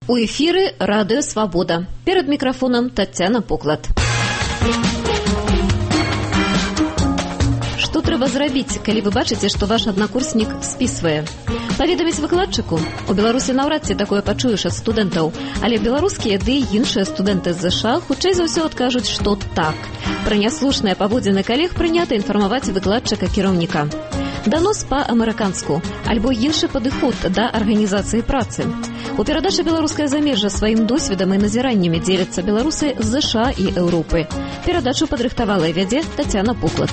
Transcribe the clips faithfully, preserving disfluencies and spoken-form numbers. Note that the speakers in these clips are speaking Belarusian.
У эфіры Радыё Свабода. Перад мікрафонам Таццяна Поклад. Што трэба зрабіць, калі вы бачыце, што ваш аднакурснік спісвае? Паведаміць выкладчыку? У Беларусі наўрад ці такое пачуеш ад студэнтаў, але беларускія ды і іншыя студэнты з ЗША хутчэй за ўсё адкажуць, што так. Пра няслушныя паводзіны калег прынята інфармаваць выкладчыка кіраўніка. Данос па-амерыканску, альбо іншы падыход да арганізацыі працы. У перадачы «Беларускае замежжа» сваім досведам і назіраннямі дзеляцца беларусы з ЗША і Еўропы. Перадачу падрыхтавала і вядзе Таццяна Поклад.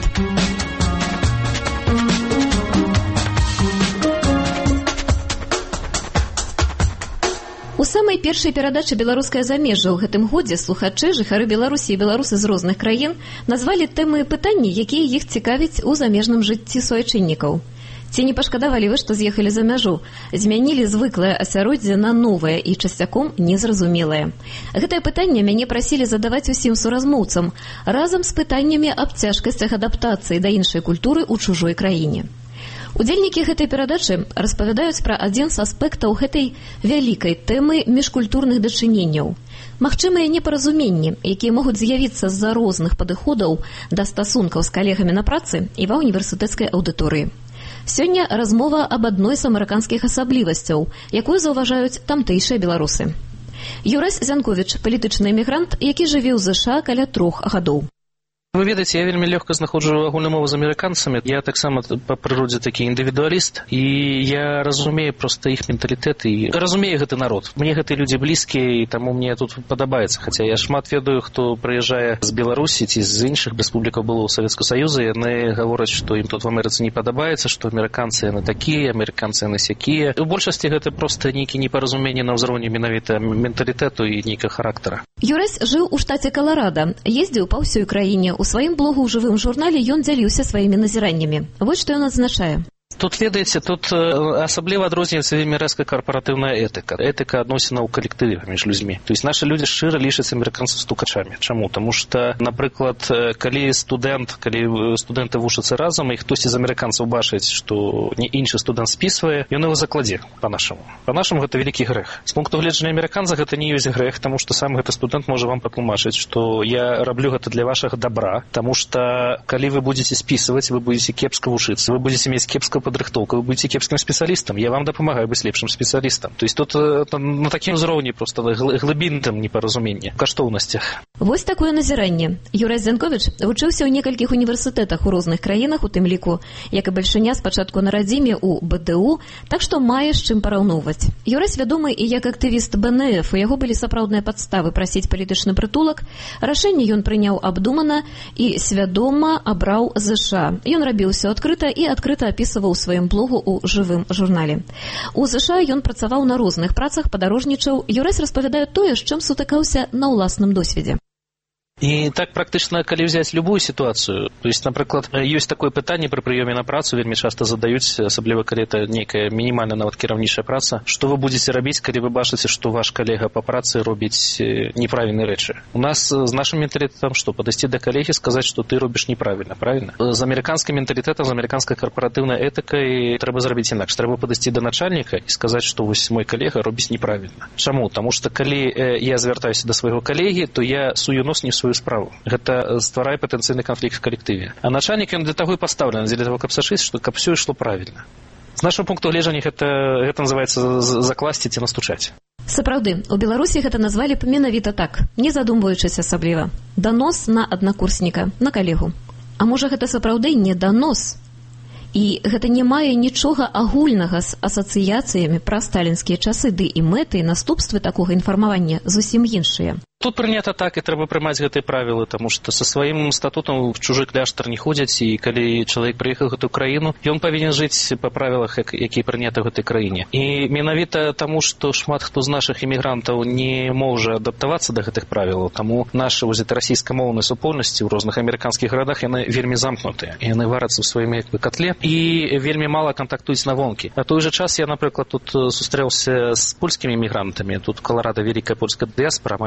У самай першай перадачы «Беларускае замежжа» ў гэтым годзе слухачы, жыхары Беларусі і беларусы з розных краін назвалі тэмы пытанні, якія іх цікавяць у замежным жыцці суайчыннікаў. Ці не пашкадавалі вы, што з'ехалі за мяжу? Змянілі звыклае асяроддзе на новае і часцяком незразумелае. Гэтае пытанне мяне прасілі задаваць усім суразмоўцам, разам з пытаннямі аб цяжкасцях адаптацыі да іншай культуры ў чужой краіне. Удзельнікі гэтай перадачы распавядаюць пра адзін з аспектаў гэтай вялікай тэмы міжкультурных дачыненняў. Магчымыя непаразуменні, якія могуць з'явіцца з-за розных падыходаў да стасункаў з калегамі на працы і ва універсітэцкай аўдыторыі. Сёння размова аб адной з амерыканскіх асаблівасцяў, якую заўважаюць тамтэйшыя беларусы. Юрась Зянковіч, палітычны эмігрант, які жыве ў ЗША каля трох гадоў. Вы ведаеце, я вельмі лёгка знаходжу агульную мову з амерыканцамі. Я таксама па прыродзе такі індывідуаліст, і я разумею проста іх менталітэт і разумею гэты народ. Мне гэтыя людзі блізкія, і таму мне тут падабаецца. Хаця я шмат ведаю, хто прыязджае з Беларусі ці з іншых рэспублікаў было ў Савецкага Саюза, яны гавораць, што ім тут в Амерыцы не падабаецца, што амерыканцы яны такія, амерыканцы яны сякія. У большасці гэта проста нейкі непаразуменне на ўзроўні менавіта менталітэту і нейкага характара. Юрась жыў у штаце Каларада, ездзіў па ўсёй краіне. У сваім блогу ў жывым журнале ён дзяліўся сваімі назіраннямі. Вось што ён адзначае. Тут, ведаеце, тут асабліва адрозніваецца вельмі рэзка карпаратыўная этыка. Этыка адносінаў у калектыве паміж людзьмі. То есть нашы людзі шчыра лічаць амерыканцаў стукачамі. Чаму? Таму што, напрыклад, калі студэнт, калі студэнты вучацца разам, і хтосьці з амерыканцаў бачыць, што не іншы студэнт спісвае, ён яго закладзе па-нашаму. Па-нашаму гэта вялікі грэх. З пункту гледжання амерыканца гэта не ёсць грэх, таму што сам гэты студэнт можа вам патлумачыць, што я раблю гэта для вашага добра, таму што калі вы будзеце спісваць, вы будзеце кепска вучыцца, вы будзеце мець кепска падрыхтоўку, вы будете кепскім спецыялістам, я вам дапамагаю быць лепшым спецыялістам. То есть тут на такім узроўні проста глыбінным непаразуменне, каштоўнасцях. Вось такое назіранне. Юрась Зянковіч вучыўся ў некалькіх універсітэтах у розных краінах, у тым ліку, як і бальшыня спачатку на радзіме ў БДУ, так што мае з чым параўноўваць. Юрась вядомы і як актывіст БНФ, у яго былі сапраўдныя падставы прасіць палітычны прытулак. Рашэнне ён прыняў абдумана і свядома абраў ЗША. Ён рабіў усё адкрыта і адкрыта апісваў у сваім блогу ў жывым журнале. У ЗША ён працаваў на розных працах, падарожнічаў. Юрась распавядае тое, з чым сутыкаўся на ўласным досведзе. І так практычна, калі взяць любую сітуацыю, то есть, напрыклад, ёсць такое пытанне пры прыёме на працу, вельмі часта задаюць, асабліва калі это нейкая мінімальна нават кіраўнічая праца, што вы будзеце рабіць, калі вы бачыце, што ваш калега па працы робіць неправільныя рэчы. У нас з нашым менталітэтам што, падысці да калегі, сказаць, што ты робіш неправільна, правільна? З амерыканскім менталітэтам, з амерыканскай карпаратыўнай этыкай трэба зрабіць інакш. Трэба падысці да начальніка і сказаць, што вось мой калега робіць неправільна. Чаму? Таму што калі я звяртаюся да свайго калегі, то я сую нос не в сваю справу. Гэта стварае патэнцыйны канфлікт в калектыве. А начальнік ён для таго і пастаўлены, для таго, каб сачыць, што каб ўсё ішло правільна. З нашого пункту гледжання гэта, гэта называецца закласці ці настучаць. Сапраўды, у Беларусі гэта назвалі б менавіта так, не задумваючыся асабліва. Данос на аднакурсніка, на калегу. А можа гэта сапраўды не данос? І гэта не мае нічога агульнага з асацыяцыямі пра сталінскія часы, ды і мэты і наступствы такога інфармавання зусім іншыя. Тут прынята так, і трэба прымаць гэтыя правілы, таму што са сваім статутам в чужы кляштар не ходзяць, і калі чалавек прыехаў ў гэтую краіну, ён павінен жыць па правілах, якія прыняты ў гэтай краіне. І менавіта таму, што шмат хто з нашых імігрантаў не можа адаптавацца да гэтых правілаў, таму нашы расійскамоўныя супольнасці ў розных амерыканскіх гарадах яны вельмі замкнутыя, яны варацца ў сваім як бы котле і вельмі мала кантактуюць на вонкі. На той жа час я, напрыклад, тут сустрэўся з польскімі імігрантамі, тут Каларада вялікая польская дыяспара, амаль сто тысяч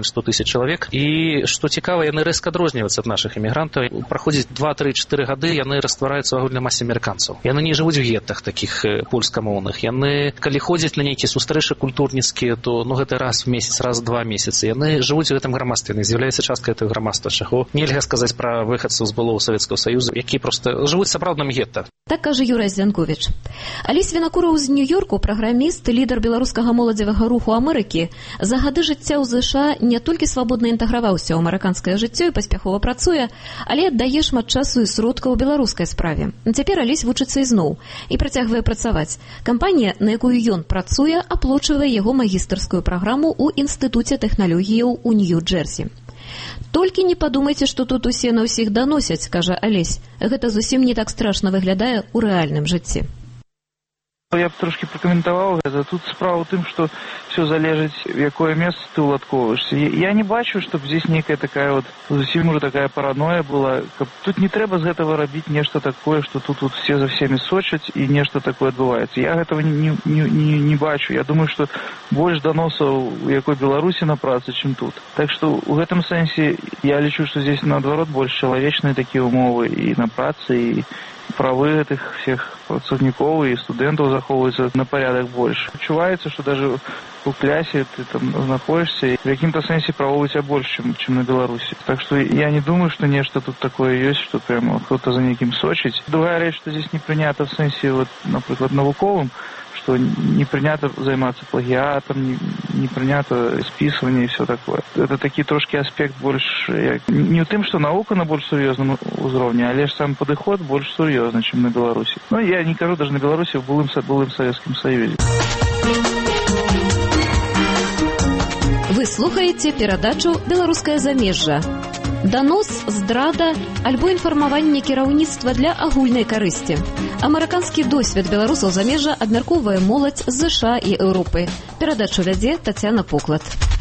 беларусі чалавек. І што цікава, яны рэзка адрозніваюцца ад нашых эмігрантаў. Праходзіць два тры чатыры гады, яны раствараюцца ў агульнай масе амерыканцаў. Яны не жывуць у геттах такіх польскамоўных. Яны, калі ходзяць на нейкія сустрэчы культурніцкія, то ну гэта раз в месяц, раз в два месяцы. Яны жывуць у гэтым грамадстве, яны з'яўляюцца часткай гэтага грамадства. Чаго нельга сказаць пра выхадцаў з былого Савецкага Саюза, які проста жывуць сапраўдным гетта. Так кажа Юрась Зянковіч. Алесь Вінакураў з Нью-Йорку, праграміст, лідар беларускага моладзевага руху Амерыкі, за гады жыцця ў ЗША не толькі свабодна інтэграваўся ў амерыканскае жыццё і паспяхова працуе, але аддае шмат часу і сродкаў у беларускай справе. Цяпер Алесь вучыцца ізноў і працягвае працаваць. Кампанія, на якую ён працуе, аплочвае яго магістарскую праграму ў Інстытуце тэхналогіяў у Нью-Джерсі. Толькі не падумайце, што тут усе на ўсіх даносяць, кажа Алесь. Гэта зусім не так страшна выглядае ў рэальным жыцці. Я б трошки прокоментовал это. Тут справа в том, что все залежить, в какое место ты уладковываешься. Я не бачу, чтобы здесь некая такая вот, совсем уже такая паранойя была. Тут не треба з этого робить нечто такое, что тут вот все за всеми сочать и нечто такое отбывается. Я этого не, не, не, не бачу. Я думаю, что больше доносов у якой Беларуси на праце, чем тут. Так что в этом сенсе я лечу, что здесь наоборот больше человечные такие умовы и на праце, и правы этих всех працовников и студентов заховываются на порядок больше. Чувається, что даже у клясе ты там находишься, и в каким-то сенсе правов у тебя больше, чем, чем на Беларуси. Так что я не думаю, что нечто тут такое есть, что прямо кто-то за неким сочить. Другая речь, что здесь не принято в сенсе, вот, например, науковым, что не принято займаться плагиатом, не, не принято списывание и все такое. Это такие трошки аспект больше, не в том, что наука на больш серьезном уровне, а лишь сам подход больше серьезный, чем на Беларуси. Ну, я не кажу даже на Беларуси, в былым, былым Советском Союзе. Вы слухаеце перадачу «Беларускае замежжа». Данос, здрада альбо інфармаванне кіраўніцтва для агульнай карысці. Амерыканскі досвед беларусаў замежжа абмяркоўвае моладзь з ЗША і Еўропы. Перадачу вядзе Тацяна Поклад.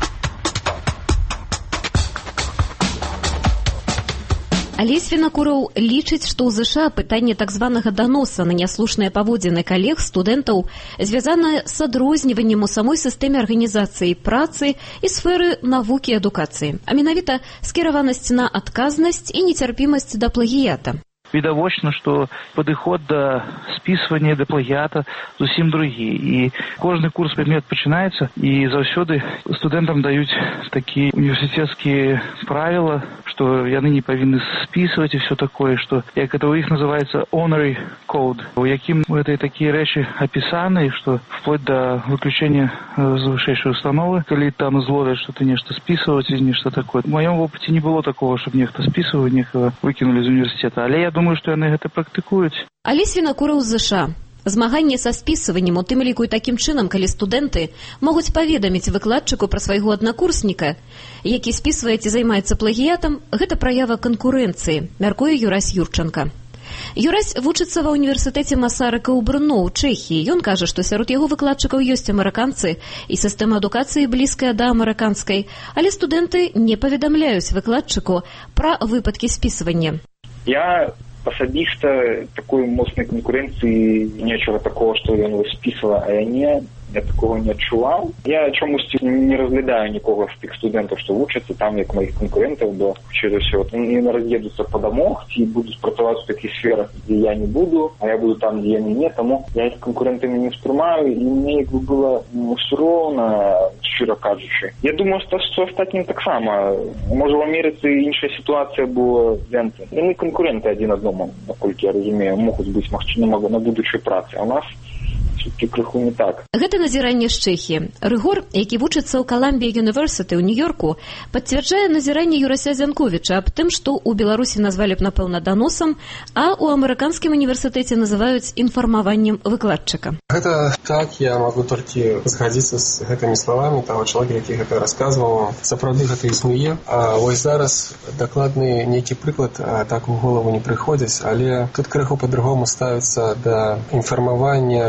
Алесь Вінакураў лічыць, што ў ЗША пытанне так званага даноса на няслушныя паводзіны калег, студэнтаў звязанае з адрозніваннем у самой сістэме арганізацыі працы і сферы навукі і адукацыі, а менавіта скіраванасць на адказнасць і нецярпімасць да плагіята. Відавочна, што падыход да спісвання, да плагіата зусім другі. І кожны курс предмет пачынаецца, і заўсёды студэнтам даюць такія універсітэцкія правила, што яны не павінны спісваць і все такое, што, як это у іх называецца honorary code, у якім гэтыя такія рэчы апісаны, што вплоть да выключэння з вышэйшай установы, калі там зловяць, што ты нешта спісваць і нешта такое. У маём вопыце не было такого, щоб нехта спісваў, нехта выкінулі з універсітэта, але я думаю, што яны гэта практыкуюць. Алесь Вінакураў з ЗША. Змаганне са спісываннем, у тым ліку і такім чынам, калі студэнты могуць паведаміць выкладчыку пра свайго аднакурсніка, які спісвае ці займаецца плагіятам, гэта праява канкурэнцыі, мяркуе Юрась Юрчанка. Юрась вучыцца ва ўніверсітэце Масарыка ў Брно, ў Чэхіі. Ён кажа, што сярод яго выкладчыкаў ёсць амерыканцы і сістэма адукацыі блізкая да амерыканскай, але студэнты не паведамляюць выкладчыку пра выпадкі спісвання. Я асабіста такой моцнай канкурэнцыі нечага такого, што ён спісвала, а я не, я такого не адчуваў. Я чомусьці не разглядаю нікога з тых студэнтаў, што вучацца там, як маіх канкурэнтаў, бо через ўсё яны раз'едуцца па дамах ці будуць працаваць у такіх сферах, дзе я не буду, а я буду там, дзе яны не, таму я іх канкурэнтамі не ўспрымаю, і мне як бы было ўсё роўна, шчыра кажучы. Я думаю, што з астатнім таксама. Можа, в Амерыцы іншая сітуацыя была венты. Яны канкурэнты адзін адному, наколькі я разумею, могуць быць магчыма на будучай працы. А у нас все-таки крыху не так. Гэта назіранне з Чэхіі. Рыгор, які вучыцца ў Columbia University ў Нью-Йорку, пацвярджае назіранне Юрася Зянковіча аб тым, што ў Беларусі назвалі б, напэўна, даносам, а ў амерыканскім універсітэце называюць інфармаваннем выкладчыка. Гэта так, я магу толькі згадзіцца з гэтымі словамі таго чалавека, які гэта расказваў. Сапраўды гэта існуе. А вось зараз дакладны нейкі прыклад так у голову не прыходзіць, але тут крыху па-другому ставіцца да інфармавання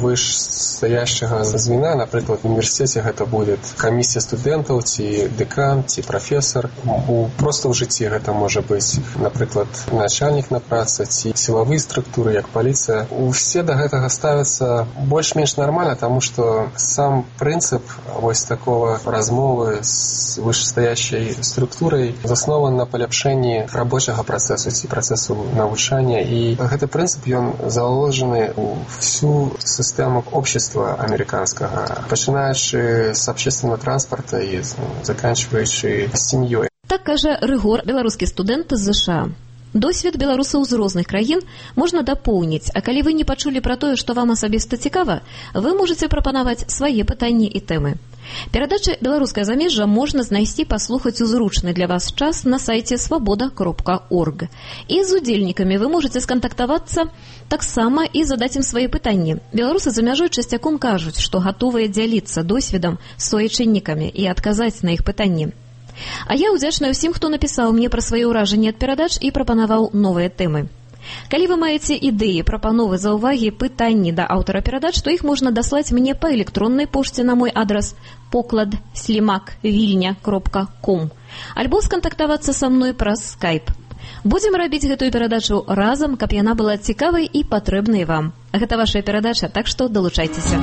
вышстаящага звена, напрыклад, в універсітэце гэта будзе камісія студэнтаў, ці дэкан, ці прафесар. У проста ў жыцці гэта можа быць, напрыклад, начальнік на працы, ці сілавыя структуры, як паліцыя. Усе да гэтага ставяцца больш-менш нармальна, таму што сам прынцып вось такого размовы з вышстаящай структурай заснован на паляпшэнні рабочага працэсу ці працэсу навучання, і гэты прынцып ён заложены ў всю сістэму общества американскага, пачынаючы з общественного транспорта і заканчиваючы сям'ёй. Так кажа Рыгор, беларускі студэнт з ЗША. Досвед беларусаў з розных краін можна дапоўніць, а калі вы не пачулі пра тое, што вам асабіста цікава, вы можаце прапанаваць свае пытанні і тэмы. Перадачы «Беларускае замежжа» можна знайсці, паслухаць у зручны для вас час на сайце свабода кропка орг. І з удзельнікамі вы можаце скантактавацца таксама і задаць ім свае пытанні. Беларусы за мяжой часцяком кажуць, што гатовыя дзяліцца досведам з суайчыннікамі і адказаць на іх пытанні. А я ўдзячная ўсім, хто напісаў мне пра свае ўражанні ад перадач і прапанаваў новыя тэмы. Калі вы маеце ідэі, прапановы, заўвагі, пытанні да аўтара перадач, то іх можна даслаць мне па электроннай пошце на мой адрас поклад слімак вільня кропка ком альбо скантактавацца са мной праз скайп. Будзем рабіць гэтую перадачу разам, каб яна была цікавай і патрэбнай вам. Гэта ваша перадача, так што далучайцеся.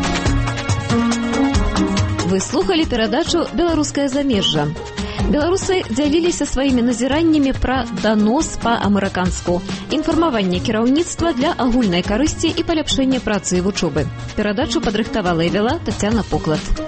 Вы слухалі перадачу «Беларускае замежжа». Беларусы дзяліліся сваімі назіраннямі пра данос па-амерыканску, інфармаванне кіраўніцтва для агульнай карысці і паляпшэння працы і вучобы. Перадачу падрыхтавала і вяла Тацяна Поклад.